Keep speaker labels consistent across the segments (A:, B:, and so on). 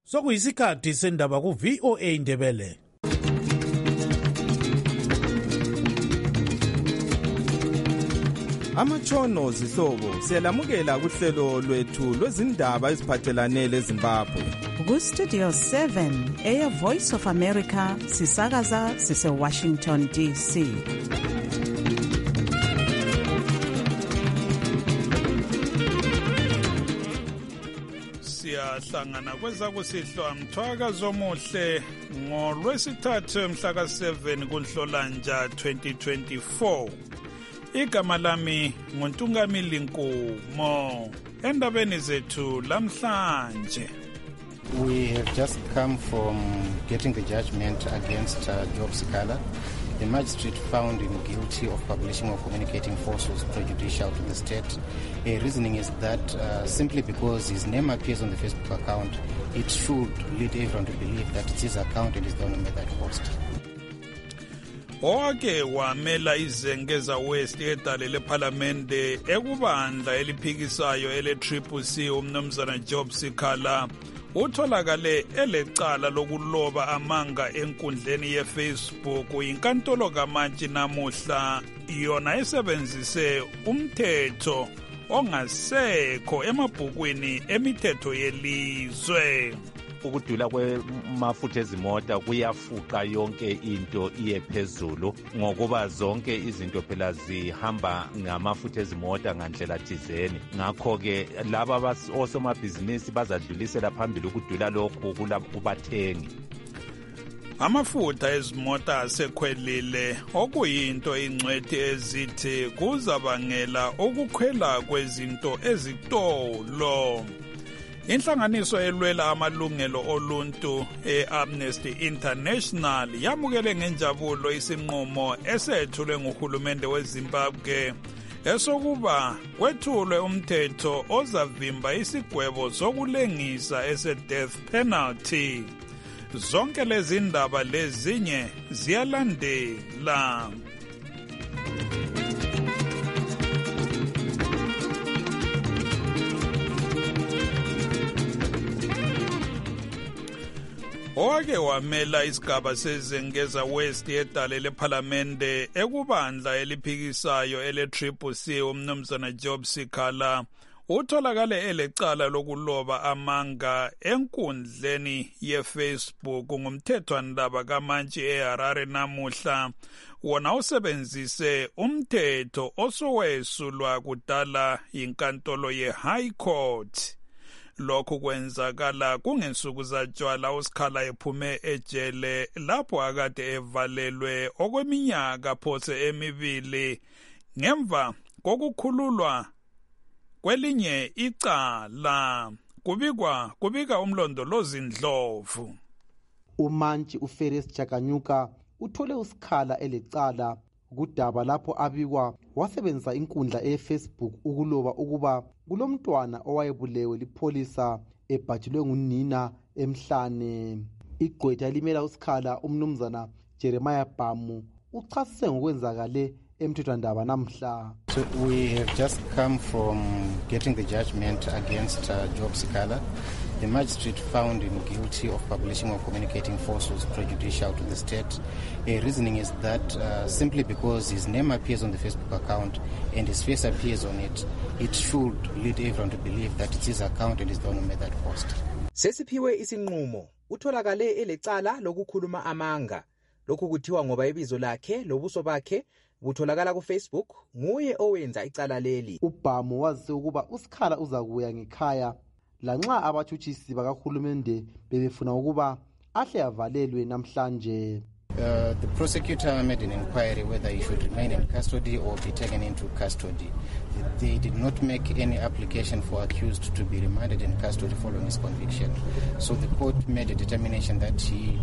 A: Sokuyisikhathi sendaba ku VOA Ndebele.
B: Amatshono zihlobo siyalamukela kuhlelo lwethu lwezindaba eziphathelane leZimbabwe.
C: Ku Studio 7 Air Voice of America sisakaza sise Washington DC.
D: Siyahlangana kwezakusihlwa mthwakazo omuhle ngoLwesithathu mhla ka7 kuNhlolanja 2024. Igama lami nguNtungamili Nkumo. Endabeni zethu lamhlanje.
E: We have just come from getting the judgment against Job Sikhala. The magistrate found him guilty of publishing or communicating falsehoods prejudicial to the state. Reasoning is that simply because his name appears on the Facebook account, it should lead everyone to believe that it's his account and he's the one who made that post.
D: Owake wamela izengeza West edale leParliamente ekubandla eliphikisayo ele-CCC umnumzana Job Sikhala utholakale elecala lokuloba amanga enkundleni yeFacebook. Inkantolo kaMantshi namuhla yona esebenzise umthetho ongasekho emabhukwini emithetho yelizwe.
F: Ukudula kwemafutha ezimota kuyafuqa yonke into iye phezulu ngokuba zonke izinto phela zihamba ngamafutha ezimota ngandlela thizeni. Ngakho ke laba osomabhizinisi bazadlulisela phambili ukudula lokhu kubathengi.
D: Amafutha ezimota asekhwelile okuyinto ingcwethi ezithi kuzabangela ukukhwela kwezinto ezitolo. Inhlanganiso elwela amalungelo oluntu e-Amnesty International yamukele ngenjabulo isinqumo esethulwe nguhulumende weZimbabwe esokuba kwethulwe umthetho ozavimba isigwebo sokulengisa ese-death penalty. Zonke lezi ndaba lezinye ziyalandela. Owake wamela isigaba sezengeza West edale leParliamente ekubandla eliphikisayo ele-CCC umnumzana Job Sikhala utholakale elecala lokuloba amanga enkundleni yeFacebook ngumthethwandaba kaMantshi eHarare namuhla. Wona usebenzise umthetho osowesulwa kudala inkantolo ye-High Court. Lokhu kwenzakala kungensuku zatshwala uSikhala ephume ejele lapho akade evalelwe okweminyaka phose emibili ngemva kokukhululwa kwelinye icala. Kubika umlondolozi Ndlovu.
G: uMantshi uFerris Chakanyuka uthole uSikhala elecala kudaba lapho abikwa wasebenzisa inkundla eFacebook ukuloba ukuba kulomntwana owayebulewe lipholisa ebhajilwe ngunina emhlane. Igqwetha limela uSikhala umnumzana Jeremiah Bhamu uchasise ngokwenzakale emthethwandaba namhla.
E: So we have just come from getting the judgment against Job Sikhala. The magistrate found him guilty of publishing or communicating falsehoods prejudicial to the state. Reasoning is that simply because his name appears on the Facebook account and his face appears on it, it should lead everyone to believe that it's his account and he's the one who made that post.
H: Sesiphiwe isinqumo utholakale elecala lokukhuluma amanga. Lokhu kuthiwa ngoba ibizo lakhe lobuso bakhe butholakala kuFacebook nguye owenza icala leli.
G: uBhamu wazise ukuba uSikhala uzakuya ngekhaya lanxa abathutshisi bakahulumende bebefuna ukuba ahle avalelwe namhlanje.
E: The prosecutor made an inquiry whether he should remain in custody or be taken into custody. They did not make any application for accused to be remanded in custody following his conviction. So the court made a determination that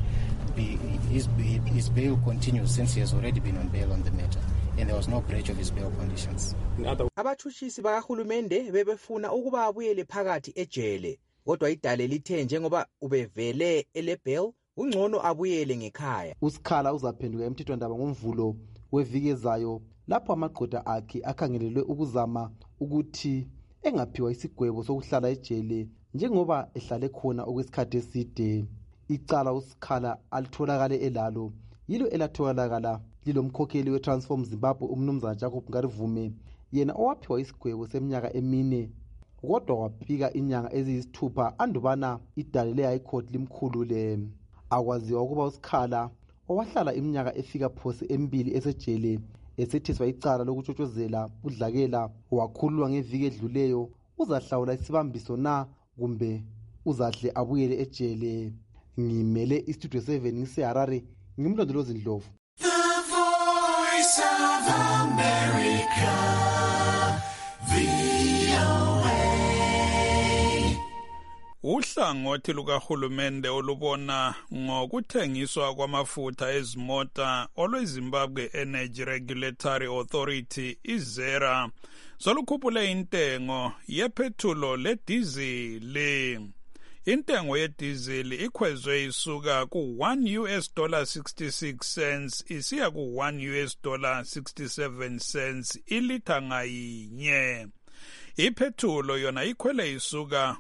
E: his bail continues since he has already been on bail on the matter, and there was no breach of his bail conditions.
H: Abathushisi bakahulumende bebefuna ukuba abuyele phakathi ejele, kodwa idale lithe njengoba ubevele ele-bail ungcono abuyele ngekhaya.
G: uSikhala uzaphenduka emthethwandaba ngomvulo weviki ezayo lapho amagqwetha akhe akhangelelwe ukuzama ukuthi engaphiwa isigwebo sokuhlala ejele njengoba ehlale khona okwesikhathi eside. Icala uSikhala alitholakale elalo yilo elatholakala lilomkhokheli weTransform Zimbabwe umnumzana Jacob Ngarivume, yena owaphiwa isigwebo seminyaka 4 kodwa waphika inyanga eziyisithupha andubana idale le-High Court limkhulule. Akwaziwa ukuba uSikhala owahlala iminyaka efika phose 2 esejele esethiswa icala lokutshotshozela udlakela wakhululwa ngeviki edluleyo, uzahlawula isibambiso na kumbe uzahle abuyele ejele. Ngimele istudio 7 ngiseHarare, ngimlondolozi Ndlovu.
I: The Voice of America, VOA.
D: Uhlangothi lukahulumende olubona ngokuthengiswa kwamafutha ezimota olweZimbabwe Energy Regulatory Authority izera solukhuphule intengo yephethulo ledizili. Intengo yedizili ikhwezwe isuka ku$1.66 isiya ku$1.67 ilitha ngayinye. Iphethulo yona ikhwele isuka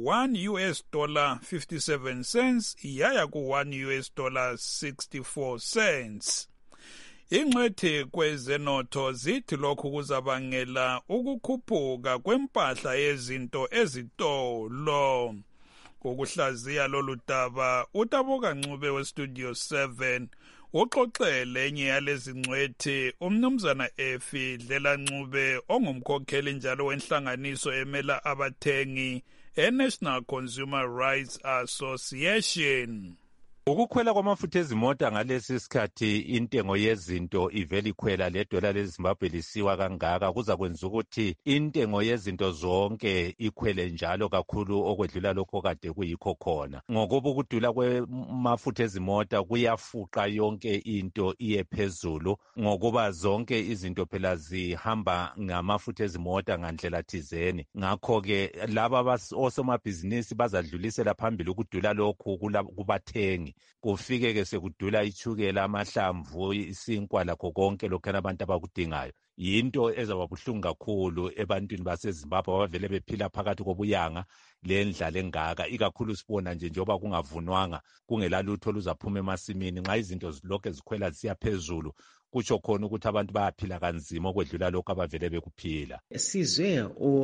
D: ku$1.57 yaya ku$1.64. Ingcwethi kwezenotho zithi lokhu kuzabangela ukukhuphuka kwempahla yezinto ezitolo. Ukuhlaziya lolu daba uTaboka Ncube weStudio 7 uxoxele enye yalezi ngcwethi umnumzana Efi Dlela Ncube ongumkhokheli njalo wenhlanganiso emela abathengi eNational Consumer Rights Association.
F: Ukukhwela kwamafutha ezimota ngalesi sikhathi intengo yezinto ivela ikhwela ledola leZimbabwe lisiwa kangaka kuza kwenza ukuthi intengo yezinto zonke ikhwele njalo kakhulu okwedlula lokho kade kuyikho khona. Ngokuba ukudula kwamafutha ezimota kuyafuqa yonke into iye phezulu ngokuba zonke izinto phela zihamba ngamafutha ezimota ngandlela thizeni. Ngakho ke laba osomabhizinisi bazadlulisela phambili ukudula lokhu kubathengi. Kufike ke sekudula ichukela amahlamvu isinkwa lakho konke lokho abantu abakudingayo. Yinto ezababuhlungu kakhulu ebantwini baseZimbabwe abavele bephila phakathi kobuyanga lendlala engaka, ikakhulu sibona nje njoba kungavunwanga kungelalutho luzaphuma emasimini nxa izinto zilokho zikhwela zisiya phezulu. Kutsho khona ukuthi abantu bayaphila kanzima okwedlula lokho abavele bekuphila.
J: Sizwe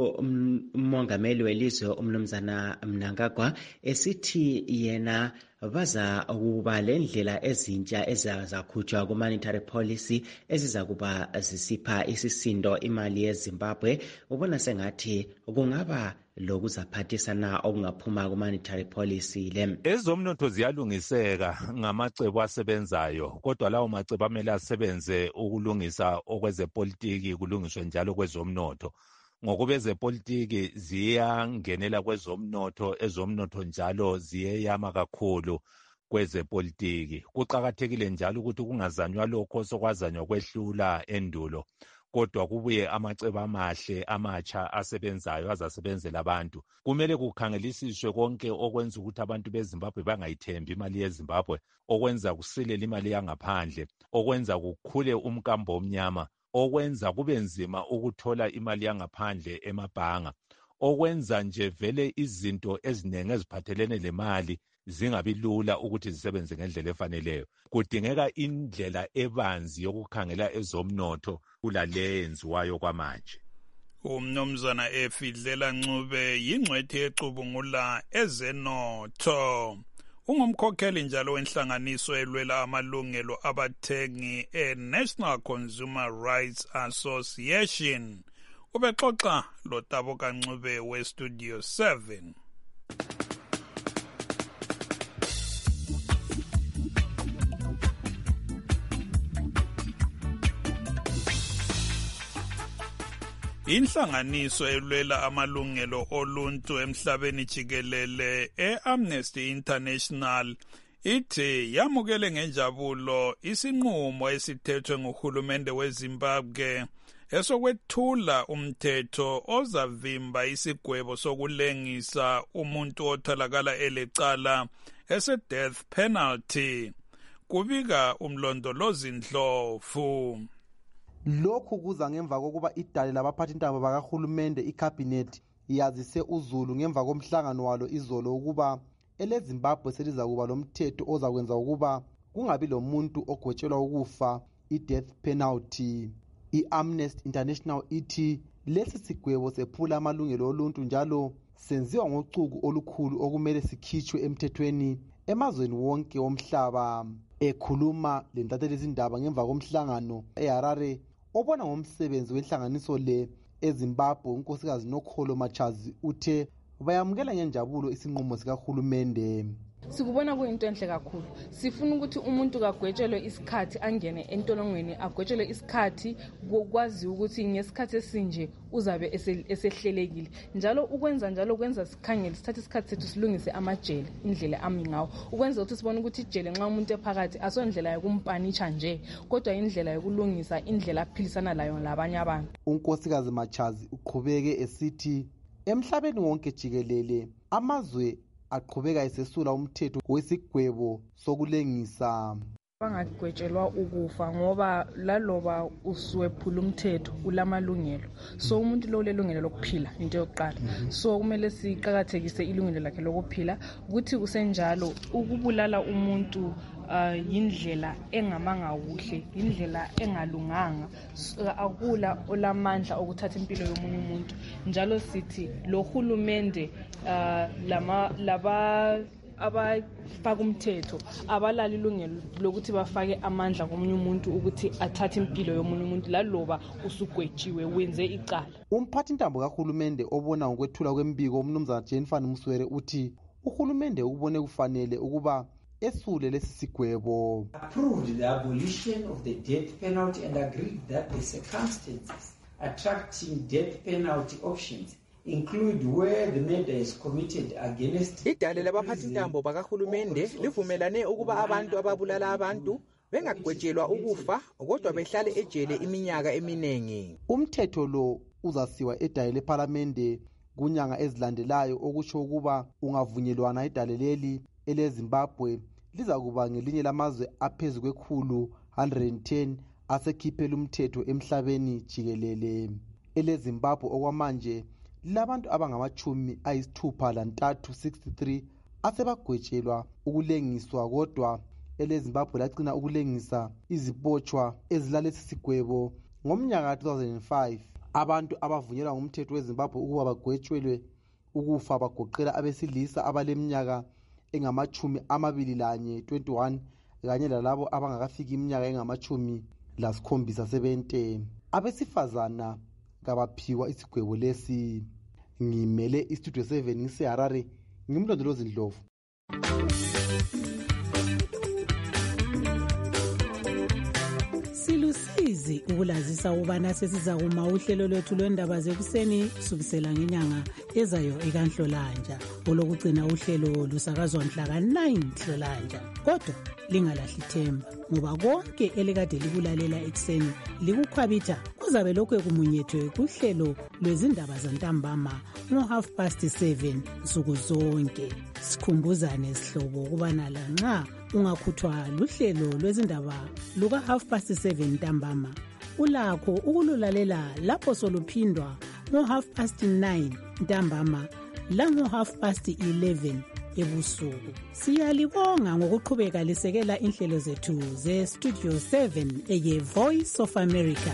J: umongameli welizwe umnumzana Mnangagwa esithi yena baza ukuba lendlela ezintsha ezakhutshwa ku-monetary policy eziza kuba zisipha isisindo imali yeZimbabwe. Ubona sengathi kungaba lokuzaphathisana okungaphuma ku-monetary policy le.
F: Ezomnotho ziyalungiseka ngamacebo asebenzayo, kodwa lawo macebo amele asebenze ukulungisa okwezepolitiki kulungiswe njalo kwezomnotho. Ngokuba ezepolitiki ziyangenela kwezomnotho, ezomnotho njalo ziyeyama kakhulu kwezepolitiki. Kuqakathekile njalo ukuthi kungazanywa lokho sokwazanywa kwehlula endulo, kodwa kubuye amacebo amahle amatsha asebenzayo azasebenzela abantu. Kumele kukhangelisiswe konke okwenza ukuthi abantu beZimbabwe bangayithembi imali yeZimbabwe, okwenza kusilela imali yangaphandle, okwenza kukhule umkambo omnyama, okwenza kube nzima ukuthola imali yangaphandle emabhanga, okwenza nje vele izinto eziningi eziphathelene lemali zingabi lula ukuthi zisebenze ngendlela efaneleyo. Kudingeka indlela ebanzi yokukhangela ezomnotho kulale yenziwayo kwamanje.
D: Umnumzana Efi Dlela Ncube yingcwethi ecubungula ezenotho. Ungumkhokheli njalo wenhlanganiso elwela amalungelo abathengi eNational Consumer Rights Association. Ubexoxa loTaboka Ncube weStudio 7. Inhlanganiso elwela amalungelo oluntu emhlabeni jikelele eAmnesty International ithi yamukele ngenjabulo isinqumo esithethwe nguhulumende weZimbabwe esokwethula umthetho ozavimba isigwebo sokulengisa umuntu otholakala elecala ese-death penalty. Kubika umlondolozi Ndlovu.
G: Lokhu kuza ngemva kokuba idale labaphathintaba bakahulumende icabinet yazise uZulu ngemva komhlangano walo izolo ukuba eleZimbabwe seliza kuba lomthetho ozakwenza ukuba kungabi lomuntu ogwetshelwa ukufa i-death penalty. I-Amnesty International ithi lesi sigwebo sephula amalungelo oluntu njalo senziwa ngocuku olukhulu okumele sikhitshwe emthethweni emazweni wonke womhlaba. Ekhuluma lentatheli izindaba ngemva komhlangano eHarare obona ngomsebenzi wenhlanganiso le eZimbabwe, unkosikazi Nokholo Machazi uthe bayamukela ngenjabulo isinqumo sikahulumende.
K: Sikubona kuyinto enhle kakhulu. Sifuna ukuthi umuntu kagwetshelwe isikhathi angene entolongweni, agwetshelwe isikhathi kokwazi ukuthi ngesikhathi esinje uzabe esehlelekile. Njalo ukwenza njalo kwenza sikhangele sithathe isikhathi sethu silungise amajele indlela ami ngawo. Ukwenza ukuthi sibone ukuthi ijele nxa umuntu ephakathi asondlela yokumpanisha nje, kodwa indlela yokulungisa indlela aphilisana layo labanye abantu.
G: Unkosikazi Machazi uqhubeke esithi emhlabeni wonke jikelele amazwe aqhubeka esesula umthetho wesigwebo sokulengisa.
K: Bangagwetshelwa ukufa ngoba laloba usuwephula umthetho ulamalungelo. So umuntu lo ulelungelo lokuphila into yokuqala. So kumele siqhakathekise ilungelo lakhe lokuphila ukuthi kusenjalo ukubulala umuntu yindlela engamanga kuhle, indlela engalunganga. Akula olamandla okuthatha impilo yomunye umuntu. Njalo sithi lo hulumende abafaka umthetho abalali ilungelo lokuthi bafake amandla komunye umuntu ukuthi athathe impilo yomunye umuntu laloba usugwetshiwe wenze icala.
G: Umphathi ntambo kahulumende obona ngokwethula kwembiko umnumzana Jennifer Muswere uthi uhulumende ubone kufanele ukuba esule lesi sigwebo.
L: Approved the abolition of the death penalty and agreed that the circumstances attracting death penalty options include where the murder is committed against.
H: Idale labaphathi ntambo bakahulumende livumelane ukuba abantu ababulala abantu bengagwetshelwa ukufa kodwa behlale ejele iminyaka eminengi.
G: Umthetho lo uzasiwa edale leParliament kunyanga ezilandelayo okusho ukuba ungavunyelwana idale leli eleZimbabwe liza kuba ngelinye lamazwe aphezulu kwekhulu 110 asekhiphela umthetho emhlabeni jikelele. EleZimbabwe okwamanje labantu abangama-63 asebagwetshelwa ukulengiswa, kodwa eleZimbabwe lagcina ukulengisa izibotshwa ezilalesi sigwebo ngomnyaka 2005. Abantu abavunyelwa ngumthetho weZimbabwe ukuba bagwetshelwe ukufa bagoqela abesilisa abaleminyaka engama-21 kanye lalabo abangakafiki iminyaka engama-70. Abesifazana kabaphiwa isigwebo lesi. Ngimele istudio 7 ngiseHarare, ngimlondolozi Ndlovu.
M: Silusizi ukulazisa ubana sesiza kuma uhlelo lwethu lwendaba zekuseni kusukisela ngenyanga ezayo ekanhlolanja. Olokugcina uhlelo lusakazwa mhla ka-9 Nhlolanja. Kodwa lingalahli ithemba ngoba konke elikade likulalela ekuseni likukhwabitha kuzabe lokhu ekumunyethwe kuhlelo lwezindaba zantambama ngo-7:30 nsuku zonke. Sikhumbuzane sihlobo ukubana lanxa ungakhuthwa luhlelo lwezindaba luka-7:30 ntambama ulakho ukululalela lapho soluphindwa ngo-9:30 ntambama lango-11:30 ebusuku. Siyalibonga ngokuqhubeka lisekela inhlelo zethu ze-Studio 7 eye-Voice of America.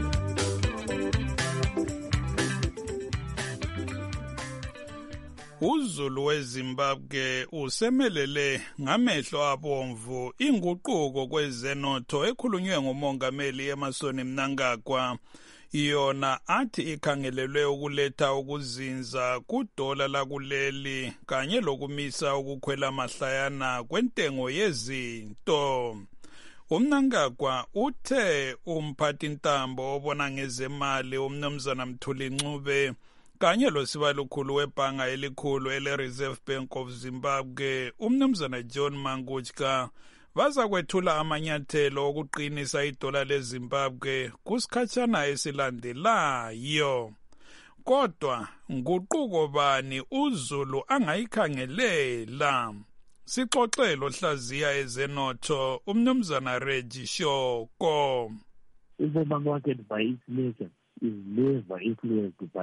D: uZulu weZimbabwe usemelele ngamehlo abomvu inguquko kwezenotho ekhulunywe ngumongameli Emmerson Mnangagwa. Yona athi ikhangelelwe ukuletha ukuzinza kudola lakuleli kanye lokumisa ukukhwela mahlayana kwentengo yezinto. uMnangagwa uthe umphathi ntambo obona ngezemali umnumzana Mthuli Ncube kanye losibalukhulu webhanga elikhulu ele-Reserve Bank of Zimbabwe umnumzana John Mangutshka baza kwethula amanyathelo okuqinisa idola leZimbabwe kusikhatshana esilandelayo. Kodwa nguquko bani uZulu angayikhangelela? Sixoxelo hlaziya ezenotho umnumzana Reggie Shoko.
N: If the market by its nature is never influenced by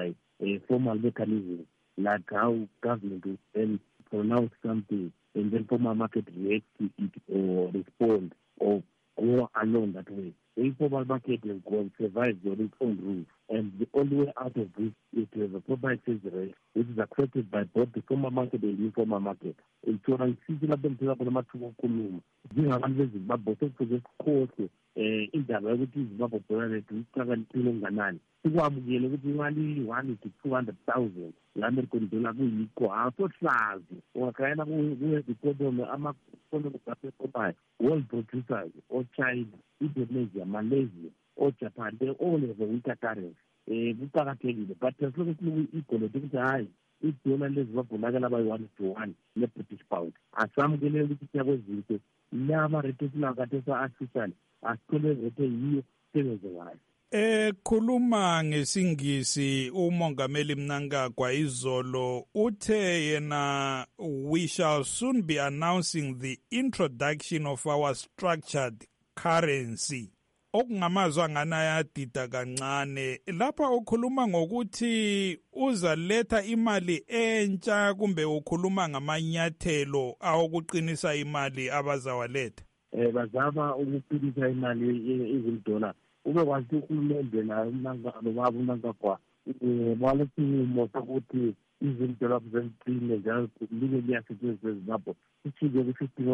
N: formal mechanisms, like how government will then pronounce something and then formal market react to it or respond or go along that way. The informal market has gone, survived on its own rules. And the only way out of this is to have a proper exchange rate, which is accepted by both the formal market and the informal market. Itshona isizwe benzela bona mathuba okukhuluma. Njengabantu beZimbabwe sekufuze sikhohlwe indaba yokuthi iZimbabwe dollar iqhakaniphile okunganani. Sikwamukele ukuthi imali 1 to 200,000 la-American dollar kuyikho asohlazi. Ungakhayela kuwe-economy ama-economy asekomayo, world producers, o-China, Indonesia, Malaysia, o-Japan, they all have a weaker currency. Kuqakathekile, but as long as i-equality ukuthi hayi idola leZimbabwe lakala bayi-1-1 ne-British pound. Asamukele ukuthi kuyakwezinto laba rate esilakade sa-artificial asithole rate yiyo sebenze ngayo.
D: Khuluma ngesingisi umongameli Mnangagwa izolo uthe yena we shall soon be announcing the introduction of our structured currency. Okungamazwa ngana yadida kancane lapha ukhuluma ngokuthi uzaletha imali entsha kumbe ukhuluma ngamanyathelo awokuqinisa imali abazawaletha.
N: Bazama ukuqinisa imali izindola. Ube kwathi uhulumende la Mnangagwa walesinqumo sokuthi izindola kuzenqine njalo libe liyasetshenziswa eZimbabwe. Sithike ku-15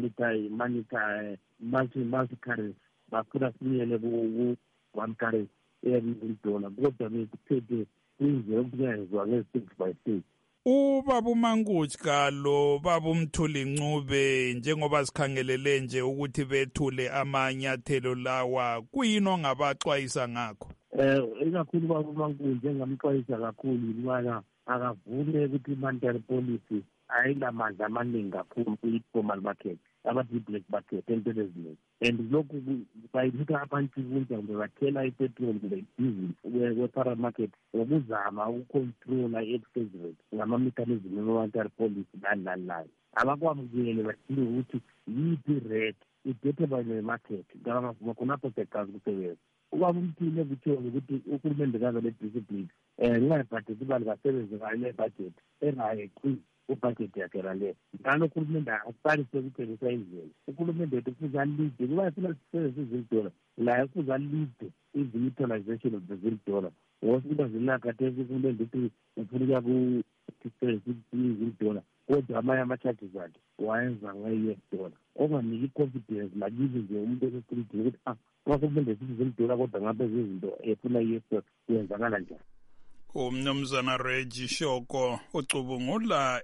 N: monetary multi-currency. Bakula siyele ku-one currency eyabizindola kodwa bekuphethe kuyinzeka ukuyenzwa nge-state by state.
D: Ubaba uMangutshi Galo, baba uMthuli Ncube njengoba sikhangelele nje ukuthi bethule amanyathelo lawa kuyini ongabaxwayisa ngakho?
N: Ikakhulu baba uMangutshi njengamxwayisa kakhulu imana akavule ukuthi monetary policy ayilamandla amaningi kakhulu kwi-formal market. Abathi black market entweni eziningi and lokhu bayithatha abantu kunja kumbe bathela ipetrol kumbe idizili kwe-para market ngokuzama ukucontrola i-exchange rate ngama-mechanism e-monetary policy nani. Abakwamukele badinga ukuthi yiphi rate idetermine ne-market khonapho sekazi kusebenza. Ubaba uMthile kuthiwe ukuthi uhulumende kaze le-discipline ngingayibhajethi imali kasebenze ngayo le-budget engayeqi ubudget yakhe lale ngalo uhulumende aqalise ukuthengisa indlela. Uhulumende wethu kufuze alide kuba yifuna sisebenzise izindola la kufuze alide i-utilization of the zindola ngosukuba zilakhathesi uhulumende ukuthi ufuna ukusebenzisa izindola kodwa amanye ama-charges akhe wayenza nge-US dollar onganiki i-confidence lakizi nje umuntu esesitridini ukuthi uhulumende sithi zindola kodwa ngabe zizinto efuna i-US dollar kuyenzakala njani.
D: Umnumzana Reggie Shoko ucubungula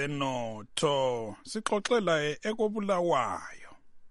D: ezenotho sixoxela ekobulawayo.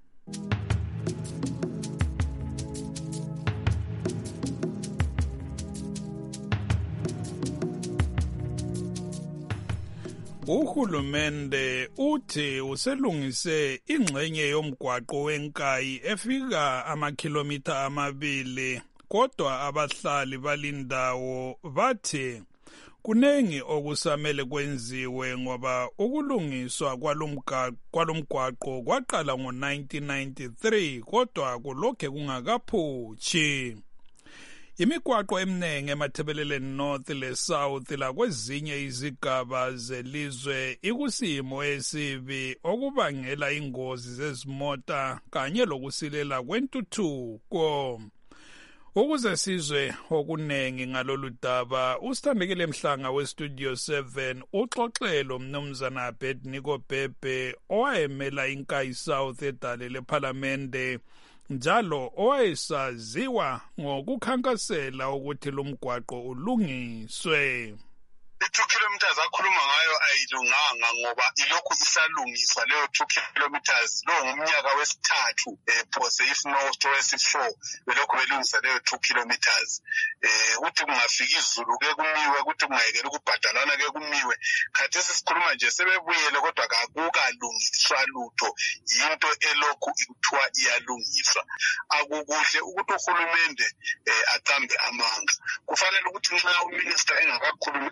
D: Uhulumende uthi uselungise ingxenye yomgwaqo wenkayi efika amakhilomitha 2 kodwa abahlali balindawo bathi kunengi okusamele kwenziwe ngoba ukulungiswa kwalomgwaqo kwaqala ngo-1993 kodwa kulokhe kungakaphutshi. Imigwaqo eminingi emathebeleleni North le South lakwezinye izigaba zelizwe ikusimo esibi okubangela ingozi zezimota kanye lokusilela kwentuthuko. Ukuze sizwe okunengi ngalolu daba uSithandekile Mhlanga weStudio 7 uxoxelo mnumzana Abednego Bhebhe owayemela inkayi South edale lePhalamende njalo owayesaziwa ngokukhankasela ukuthi lo mgwaqo ulungiswe.
O: 2 kilometers akhuluma ngayo ayilunganga ngoba ilokhu isalungiswa leyo 2 kilometers lo ngumnyaka wesithathu phose if not wesi4 belokhu belungisa leyo 2 kilometers ukuthi kungafika izulu ke kumiwe ukuthi kungayekela ukubhadalana ke kumiwe khathesi sikhuluma nje sebebuyele kodwa akukalungiswa lutho into elokhu ikuthiwa iyalungiswa akukuhle ukuthi uhulumende aqambe amanga kufanele ukuthi nxa uminister engakakhulumi akaxa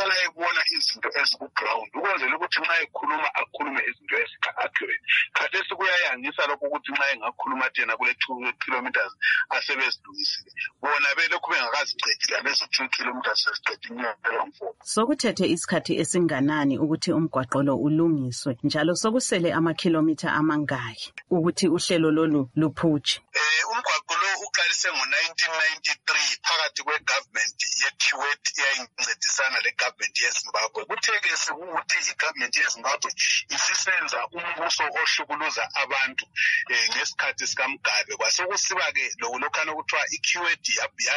O: uqala ebona izinto ezikuground ukwenzela ukuthi nxa ekhuluma akhulume izinto ezika-accurate. Khathesi kuyayangisa lokho ukuthi nxa engakhuluma thina kule 2 kilometers asebezilungisile bona belokhu bengakazicedile lezi 2 kilometers sesicede inyanga yomfo.
C: Sokuthethe isikhathi esinganani ukuthi umgwaqo lo ulungiswe njalo sokusele amakhilomitha amangaki ukuthi uhlelo lolu luphutshe?
O: Umgwaqo lo uqalise ngo-1993 phakathi kwe-government ye-Kuwait eyayincedisana le-government yeZimbabwe. Kuthe-ke sekuthi i-government yeZimbabwe isisenza umbuso ohlukuluza abantu ngesikhathi sikaMgabe. Kwasekusiba-ke lokhana okuthiwa i-Kuwait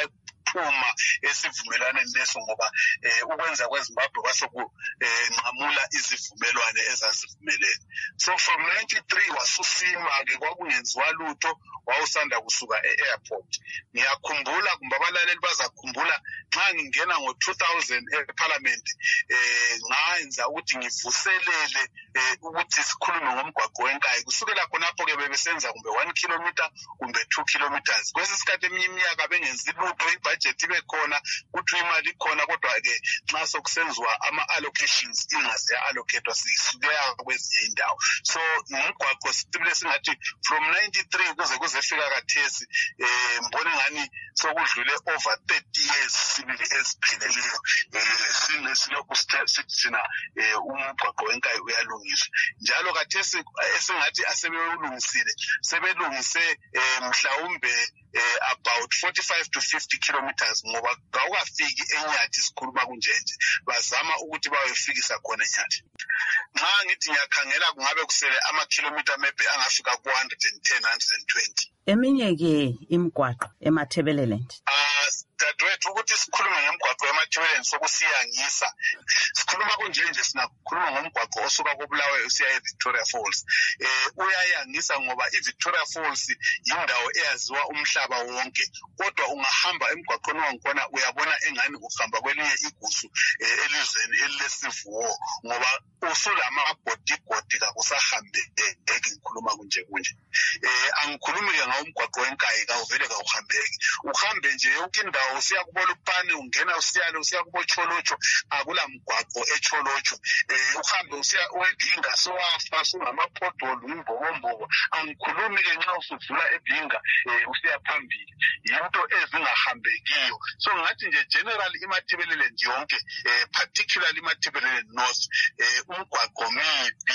O: yaphuma esivumelwaneni leso ngoba ukwenza kweZimbabwe kwasekunqamula izivumelwane ezazivumelene. So from 93 wasusima-ke kwakungenziwa lutho wawusanda kusuka e-airport. Ngiyakhumbula kumbe abalaleli bazakhumbula nxa ngingena ngo-2000 eParliament ngayenza ukuthi ngivuselele ukuthi sikhulume ngomgwaqo wenkayi. Kusukela khonapho-ke bebesenza kumbe 1 kilometer kumbe 2 kilometers. Kwesi sikhathi eminye iminyaka bengenzi lutho, ibudget ibe khona, kuthiwa imali ikhona, kodwa-ke nxa sokusenziwa ama-allocations ingase ya-allocatwa sisukeya kwezinye indawo. So ngumgwaqo sibile singathi from 93 kuze fika kathesi mbona ngani sokudlule over 30 years sibili esipheleleyo silokhu sithina umgwaqo wenkayi uyalungiswa. Njalo kathesi esingathi asebewulungisile sebelungise mhlawumbe about 45 to 50 kilometers ngoba kawukafiki eNyathi sikhuluma kunjenje bazama ukuthi bayofikisa khona eNyathi. Nxa ngithi ngiyakhangela kungabe kusele amakhilometer maybe angafika ku-110 120.
C: Eminye-ke imigwaqo eMatabeleland
O: dadewethu ukuthi sikhulume ngomgwaqo eMatabeleland sokusiyangisa. Sikhuluma kunjenje sinakhuluma ngomgwaqo osuka koBulawayo usiya eVictoria Falls. Uyayangisa ngoba iVictoria Falls yindawo eyaziwa umhlaba wonke, kodwa ungahamba emgwaqweni wakhona uyabona engani uhamba kwelinye igusu elizweni elilesivuwo ngoba usulamabhodigodi kakusahambeki. Ngikhuluma kunje angikhulumi-ke ngawumgwaqo wenkayi kawuvele kawuhambeki. Uhambe nje yonke indawo usiya kuBolupane ungena usiyale usiya kuboCholocho akula mgwaqo eCholocho. Uhambe usiya eBhinga sowafa sungamaphotholo imbobombobo. Angikhulumi-ke nxa usuvula eBhinga usiya phambili yinto ezingahambekiyo. So ngathi nje general iMatabeleland yonke particularly iMatabeleland North umgwaqo mibi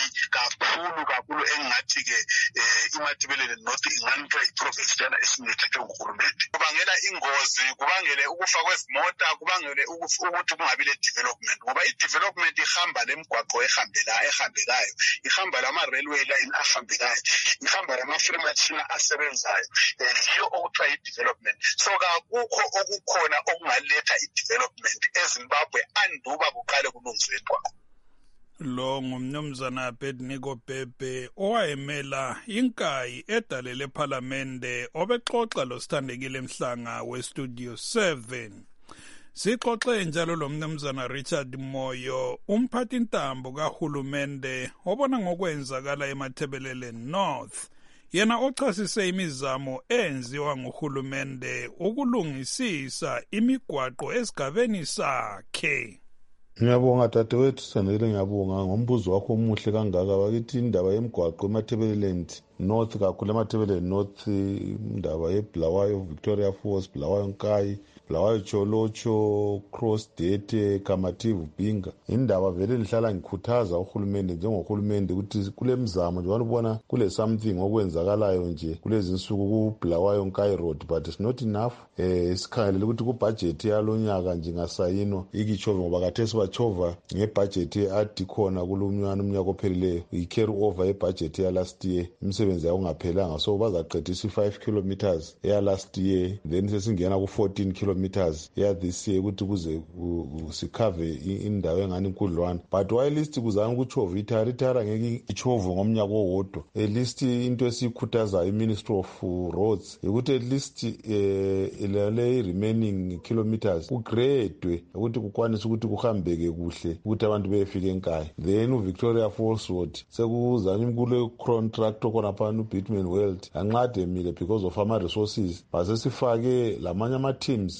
O: kakhulu engathi-ke iMatabeleland North inganipha iprofessional esinethethwe nguhulumende. Kubangela ingozi, kubangele ukufa kwezimota, kubangele ukuthi kungabi le-development ngoba i-development ihamba lemgwaqo ehambekayo, ihamba lama-railway line ahambekayo, ihamba lama-free machine asebenzayo. Yiyo okuthiwa i-development. So kakukho okukhona okungaletha i-development eZimbabwe anduba kuqale kulungiswe imigwaqo.
D: Lo ngumnumzana Abednego Bhebhe owayemela inkayi edalele ePhalamende obexoxa losithandekile Mhlanga weStudio 7. Sixoxe njalo lo mnumzana Richard Moyo umphathi intambo kahulumende obona ngokwenzakala eMatabeleland North. Yena ochasise imizamo enziwa nguhulumende ukulungisisa imigwaqo esigabeni sakhe.
P: Ngiyabonga dadewethu Sandile, ngiyabonga ngombuzo wakho omuhle kangaka. Bakithi indaba yemigwaqo eMatabeleland North, kakhulu eMatabeleland North, indaba yeBulawayo Victoria Falls, Bulawayo Nkayi, Bulawayo Cholocho, Cross Dete, Kamativu Bhinga, indaba vele ndihlala ngikhuthaza uhulumende njengohulumende ukuthi kule mzamo nje wanubona kule something okwenzakalayo nje kulezi insuku kuBulawayo Nkayi Road, but it's not enough. Sikhangelele ukuthi kubudget yalonyaka nje ngasayinwa ikichova ngoba kathesi bachova ngebudget adi khona kulumnyana umnyaka ophelileyo i-carry over yebudget ya last year. Imisebenzi yawo ngaphelanga, so bazaqedisa 5 kilometers ya last year then sesingena ku 14 kilometers ya this year ukuthi kuze sikhave indawo engani inkudlwana. But while list kuzama ukuchova itaritara ngeke ichove ngomnyaka owodwa. At least into esikhuthaza iMinistry of Roads ukuthi at least le remaining kilometers kugradwe ukuthi kukwanise ukuthi kuhambeke kuhle ukuthi abantu befike enkaya. Then uVictoria Falls Road sekuzama imkule contract okona phana uBitman World anqade emile because of ama resources. Base sifake lamanye ama teams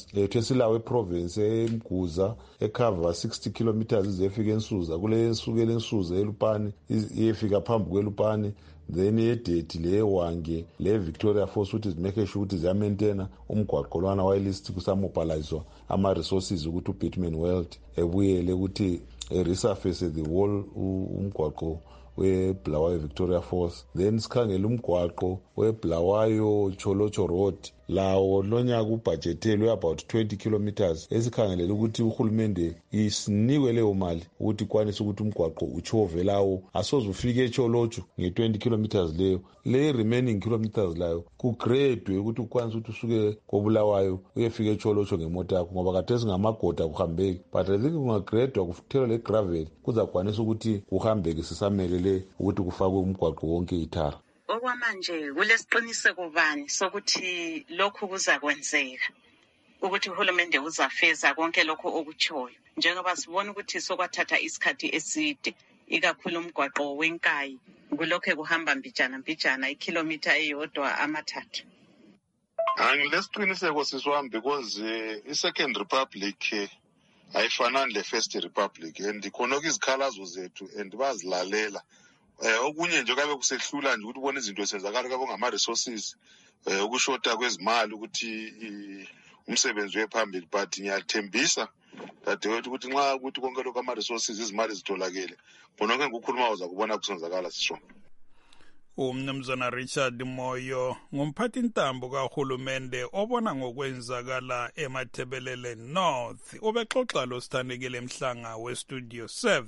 P: Twesilawe province eMguza ecover 60 kilometers izefika eNsuza, kule nsukela eNsuza eLupane iyefika phambi kweLupane, then yedeti lewange le Victoria Falls ukuthi zimake sure ukuthi ziya maintain umgwaqo lwana wayelist kusamobilizwa ama resources ukuthi uBitman World ebuyele ukuthi resurface the whole umgwaqo weBulawayo Victoria Falls, then sikhangela umgwaqo weBulawayo Cholocho Road lawo lonyaka ubudgetelwe about 20 kilometers esikhangelela ukuthi uhulumende isinikwe leyo mali ukuthi kwanise ukuthi umgwaqo uchove lawo asoze ufike eCholocho nge20 kilometers leyo le remaining kilometers layo kugradwe ukuthi ukwanise ukuthi usuke koBulawayo uyefika eCholocho ngemoto yakho ngoba kade singamagoda kuhambeki, but I think ungagradwa kuthelwa le gravel kuzakwanisa ukuthi kuhambeke sisamelele ukuthi kufakwe umgwaqo wonke ithara.
C: Okwamanje kulesiqiniseko bani sokuthi lokhu kuzakwenzeka, ukuthi uhulumende uzafeza konke lokho okutshoyo, njengoba sibona ukuthi sokwathatha isikhathi eside ikakhulu umgwaqo wenkayi kulokho kuhamba mbijana ikilometer eyodwa amathathu?
O: Angilesiqiniseko siswami because i-Second Republic ayifanani le-First Republic and khonokho izikhalazo zethu and bazilalela. Okunye nje kabe kusehlula nje ukuthi ubone izinto esenzakala kabo ngama-resources ukushota kwezimali ukuthi umsebenzi wephambili, but ngiyathembisa dadewethu ukuthi nxa ukuthi konke lokho ama-resources izimali zitholakele khonokho engikukhuluma uzakubona kusenzakala sisho.
D: Umnumzana Richard Moyo ngumphathi ntambo kahulumende obona ngokwenzakala eMathebelele North, ubexoxa lo Sithandekile Mhlanga weStudio 7.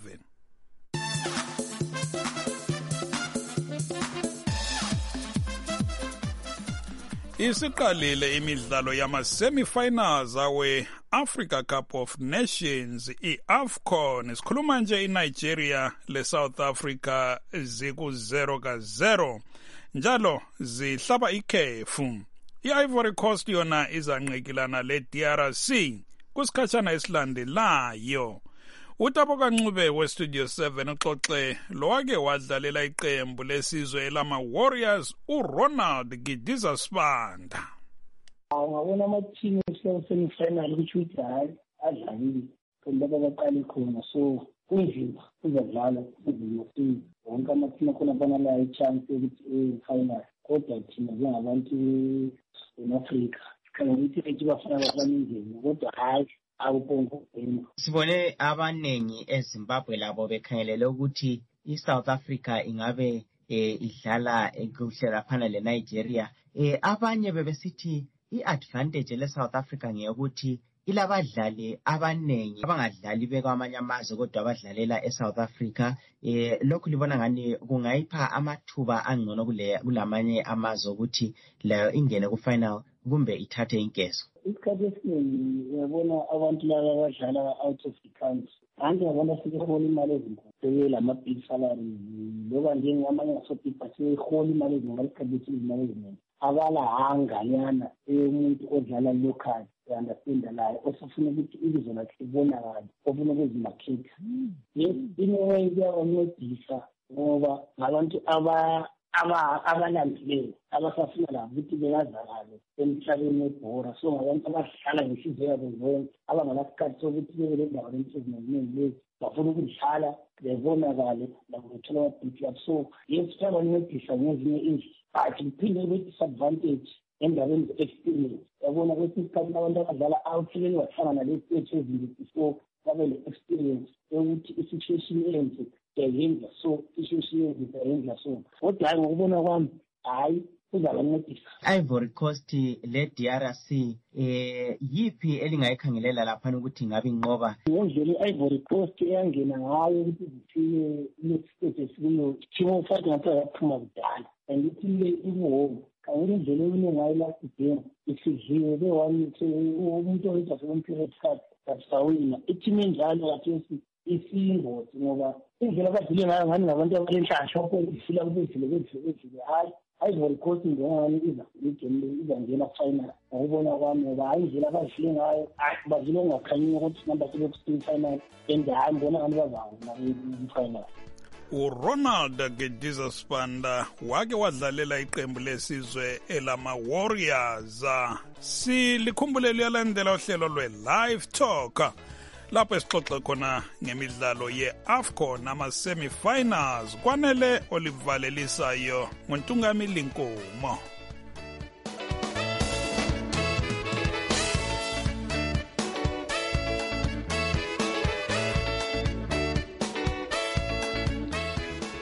D: Isiqalile imidlalo yama-semi-finals awe-Africa Cup of Nations, i-AFCON. Sikhuluma nje iNigeria le-South Africa ziku-0-0. Njalo zihlaba ikhefu. I-Ivory Coast yona izanqekilana le-DRC kusikhatshana esilandelayo. Utabo Kancube weStudio 7 uxoxe lowake wadlalela iqembu lesizwe elama-Warriors uRonald Gidiza Sibanda.
Q: Ngabona ama-team semi-final ukuthi uthi hayi adlalile kodwa baqale khona, so kunzima uzadlala kunzima wonke ama-team akhona banalayo i-chance yokuthi e-final, kodwa thina njengabantu e-Afrika sikhangela ukuthi bethu bafana babaningeni kodwa hayi
J: sibone abanengi eZimbabwe labo bekhangelele ukuthi iSouth Africa ingabe idlala kuhle laphana leNigeria. Abanye bebesithi iadvantage leSouth Africa ngeyokuthi ilabadlali abanengi abangadlali bekwamanye amazwe kodwa abadlalela eSouth Africa. Lokhu libona ngani kungayipha amathuba angcono kulamanye amazwe ukuthi layo ingene ku-final kumbe ithathe inkezo.
Q: Isikhathi esiningi uyabona abantu laba abadlala out of the country kanti abantu sebehola imali ezinkulu lama-big salary loba njengamanye asobhiba sebehola imali ezinkulu ngesikhathi imali eziningi abalahanganyana umuntu odlala local understand layo osafuna ukuthi ibizo lakhe libonakale ofuna ukuzimakhetha. Yes, inewe iyabancedisa ngoba ngabantu abalambileyo abasafuna labo ukuthi bekazakale emhlabeni webhora, so ngabantu abahlala ngenhliziyo yabo zonke abanganasikhathi sokuthi bebe le ndawo eziningi lezi bafuna ukudlala bebonakale labo bethola ama-big. So yes, kuyabancedisa ngezinye indlela but kuphinde kube disadvantage endabeni ze-experience. Yabona kwesinye isikhathi abantu abadlala outleni bahlangana le-stage ezinto before babe le-experience yokuthi i-situation enze yayenza so i-situation enze yayenza so, kodwa hayi ngokubona kwami hayi kuzabancedisa.
J: Ivory Coast le-DRC yiphi elingayikhangelela laphana ukuthi ngabe inqoba?
Q: Ngendlela i-Ivory Coast eyangena ngayo ukuthi zifike le-stage esikuyo team fight ngathi yaphuma kudala and ithi le ibuholo kangela indlela eningayo last game isidliwe bewanithi umuntu oyedwa sebenperiod card kasawina i-team enjalo kathesi isingozi ngoba indlela abadlile ngayo ngani ngabantu abalenhlanhla okuyifila kubezile hayi Ivory Coast ngengani izangena final ngokubona kwami ngoba hayi indlela abadlile ngayo badlile ngakhanyiwe ukuthi namba sebeku-final and hayi ngibona ngani bazawina i-final.
D: uRonald Gediza Spanda wake wadlalela iqembu lesizwe elama-Warriors. Silikhumbule liyalandela uhlelo lwe-Live Talk lapho esixoxe khona ngemidlalo ye-AFCON ama-semi-finals. Kwanele olivalelisayo nguNtungamili Nkomo.